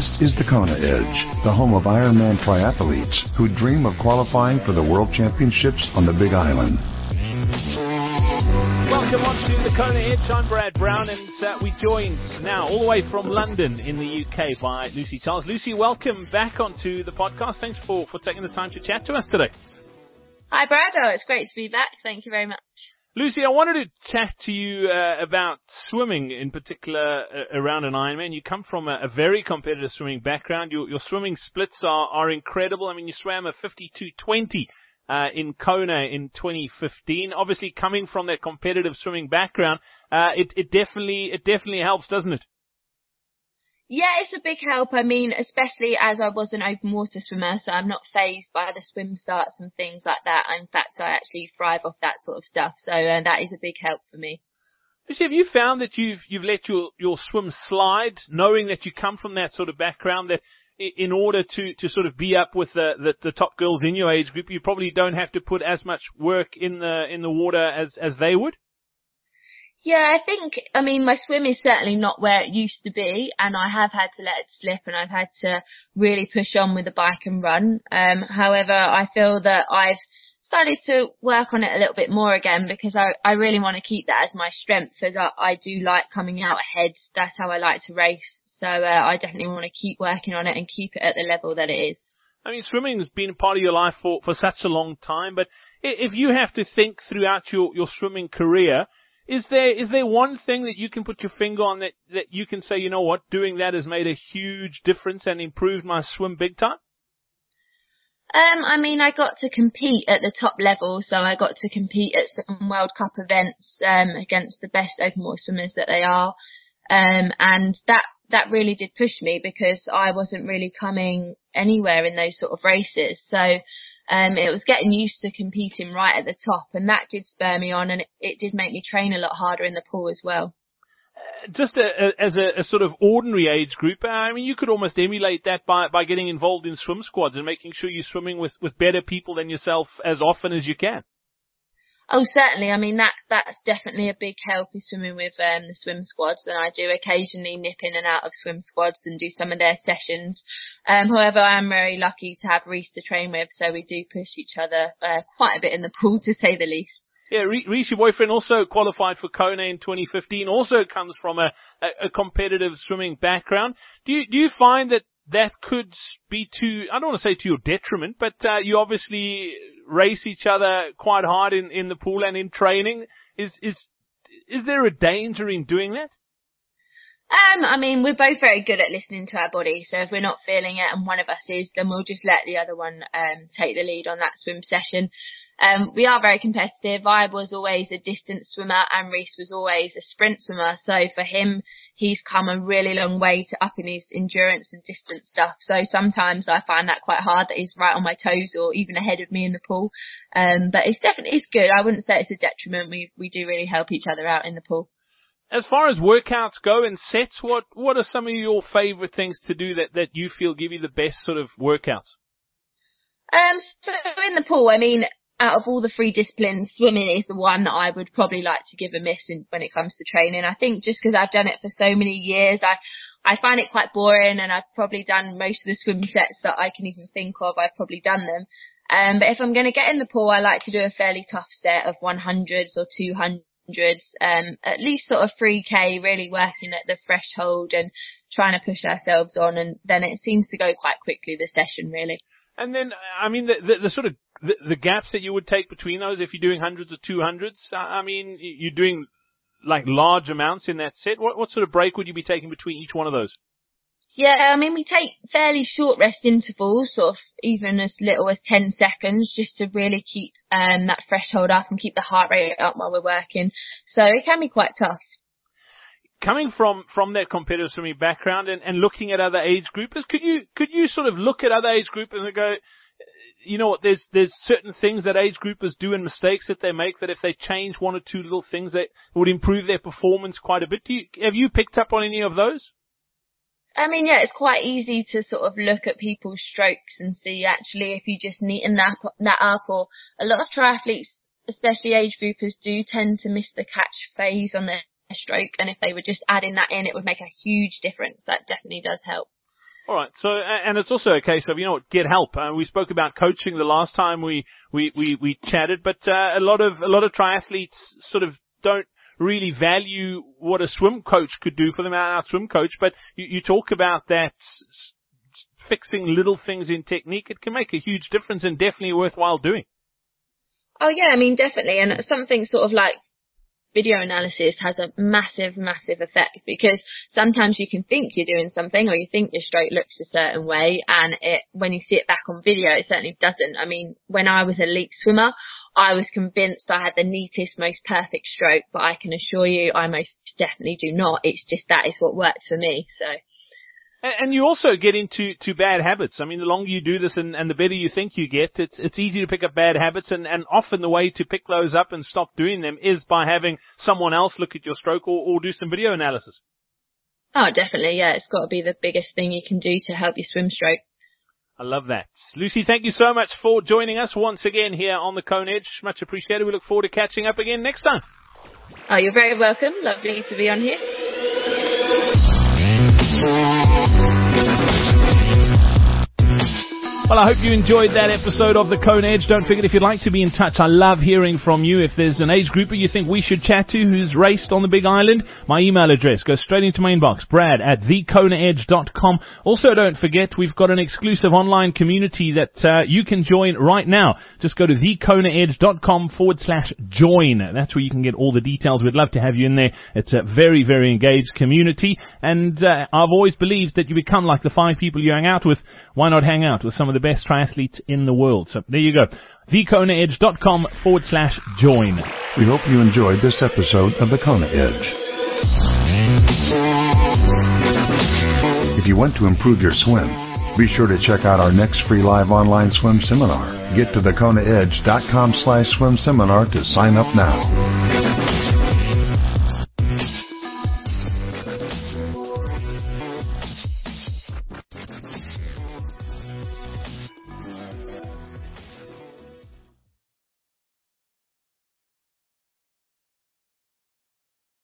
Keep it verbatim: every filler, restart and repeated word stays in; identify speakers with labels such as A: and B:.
A: This is the Kona Edge, the home of Ironman triathletes who dream of qualifying for the World Championships on the Big Island.
B: Welcome on to the Kona Edge. I'm Brad Brown, and uh, we joined now all the way from London in the U K by Lucy Charles. Lucy, welcome back onto the podcast. Thanks for, for taking the time to chat to us today.
C: Hi, Brad. Oh, it's great to be back. Thank you very much.
B: Lucy, I wanted to chat to you uh, about swimming, in particular uh, around an Ironman. You come from a, a very competitive swimming background. Your, your swimming splits are, are incredible. I mean, you swam a fifty-two twenty uh, in Kona in twenty fifteen. Obviously, coming from that competitive swimming background, uh, it, it definitely it definitely helps, doesn't it?
C: Yeah, it's a big help. I mean, especially as I was an open water swimmer, so I'm not fazed by the swim starts and things like that. In fact, I actually thrive off that sort of stuff. So uh, that is a big help for me.
B: Lucy, have you found that you've you've let your, your swim slide, knowing that you come from that sort of background, that in order to, to sort of be up with the, the, the top girls in your age group, you probably don't have to put as much work in the in the water as, as they would?
C: Yeah, I think, I mean, my swim is certainly not where it used to be, and I have had to let it slip, and I've had to really push on with the bike and run. Um, however, I feel that I've started to work on it a little bit more again, because I, I really want to keep that as my strength, as I, I do like coming out ahead. That's how I like to race. So uh, I definitely want to keep working on it and keep it at the level that it is.
B: I mean, swimming has been a part of your life for, for such a long time, but if you have to think throughout your, your swimming career, Is there is there one thing that you can put your finger on that, that you can say, you know what, doing that has made a huge difference and improved my swim big time?
C: Um, I mean, I got to compete at the top level, so I got to compete at some World Cup events um, against the best open water swimmers that they are, um, and that that really did push me, because I wasn't really coming anywhere in those sort of races. So Um, it was getting used to competing right at the top, and that did spur me on, and it, it did make me train a lot harder in the pool as well.
B: Uh, just a, a, as a, a sort of ordinary age group, uh, I mean, you could almost emulate that by, by getting involved in swim squads and making sure you're swimming with, with better people than yourself as often as you can.
C: Oh, certainly. I mean, that that's definitely a big help, is swimming with um, the swim squads, and I do occasionally nip in and out of swim squads and do some of their sessions. Um, however, I am very lucky to have Reese to train with, so we do push each other uh, quite a bit in the pool, to say the least.
B: Yeah, Reese, your boyfriend, also qualified for Kona in twenty fifteen, also comes from a, a, a competitive swimming background. Do you do you find that that could be to, I don't want to say to your detriment, but uh, you obviously race each other quite hard in, in the pool and in training. Is is is there a danger in doing that?
C: Um, I mean, we're both very good at listening to our body, so if we're not feeling it and one of us is, then we'll just let the other one um, take the lead on that swim session. Um, we are very competitive. I was always a distance swimmer, and Reese was always a sprint swimmer. So for him, he's come a really long way to upping his endurance and distance stuff. So sometimes I find that quite hard, that he's right on my toes or even ahead of me in the pool. Um, but it's definitely it's good. I wouldn't say it's a detriment. We we do really help each other out in the pool.
B: As far as workouts go and sets, what what are some of your favourite things to do that, that you feel give you the best sort of workouts?
C: Um, so in the pool, I mean, out of all the three disciplines, swimming is the one that I would probably like to give a miss in, when it comes to training. I think just because I've done it for so many years, I, I find it quite boring, and I've probably done most of the swim sets that I can even think of. I've probably done them. Um, but if I'm going to get in the pool, I like to do a fairly tough set of one hundreds or two hundreds, um, at least sort of three K, really working at the threshold and trying to push ourselves on. And then it seems to go quite quickly, the session, really.
B: And then, I mean, the, the, the sort of the, the gaps that you would take between those, if you're doing hundreds or two hundreds, I mean, you're doing like large amounts in that set. What, what sort of break would you be taking between each one of those?
C: Yeah, I mean, we take fairly short rest intervals, sort of even as little as ten seconds, just to really keep um, that threshold up and keep the heart rate up while we're working. So it can be quite tough.
B: Coming from, from that competitive swimming background and, and looking at other age groupers, could you, could you sort of look at other age groupers and go, you know what, there's, there's certain things that age groupers do and mistakes that they make that if they change one or two little things that would improve their performance quite a bit. Do you, have you picked up on any of those?
C: I mean, yeah, it's quite easy to sort of look at people's strokes and see actually if you just neaten that, that up, or a lot of triathletes, especially age groupers, do tend to miss the catch phase on their stroke, and if they were just adding that in, it would make a huge difference. That definitely does help.
B: All right. So, and it's also a case of, you know what, get help. Uh, we spoke about coaching the last time we, we, we, we chatted, but, uh, a lot of, a lot of triathletes sort of don't really value what a swim coach could do for them, our swim coach, but you, you talk about that s- fixing little things in technique. It can make a huge difference and definitely worthwhile doing.
C: Oh yeah, I mean, definitely. And something sort of like video analysis has a massive, massive effect, because sometimes you can think you're doing something or you think your stroke looks a certain way, and it, when you see it back on video, it certainly doesn't. I mean, when I was a elite swimmer, I was convinced I had the neatest, most perfect stroke, but I can assure you I most definitely do not. It's just that is what works for me. So.
B: And you also get into to bad habits. I mean, the longer you do this and, and the better you think you get, it's it's easy to pick up bad habits. And, and often the way to pick those up and stop doing them is by having someone else look at your stroke or, or do some video analysis.
C: Oh, definitely, yeah. It's got to be the biggest thing you can do to help your swim stroke.
B: I love that. Lucy, thank you so much for joining us once again here on the Kona Edge. Much appreciated. We look forward to catching up again next time.
C: Oh, you're very welcome. Lovely to be on here.
B: Well, I hope you enjoyed that episode of the Kona Edge. Don't forget, if you'd like to be in touch, I love hearing from you. If there's an age grouper you think we should chat to who's raced on the Big Island, my email address goes straight into my inbox, brad at the kona edge dot com. Also, don't forget, we've got an exclusive online community that uh, you can join right now. Just go to the kona edge dot com forward slash join. That's where you can get all the details. We'd love to have you in there. It's a very, very engaged community. And uh, I've always believed that you become like the five people you hang out with. Why not hang out with some of the best triathletes in the world? So there you go. the kona edge dot com forward slash join.
A: We hope you enjoyed this episode of the Kona Edge. If you want to improve your swim, be sure to check out our next free live online swim seminar. Get to the kona edge dot com slash swim seminar to sign up now.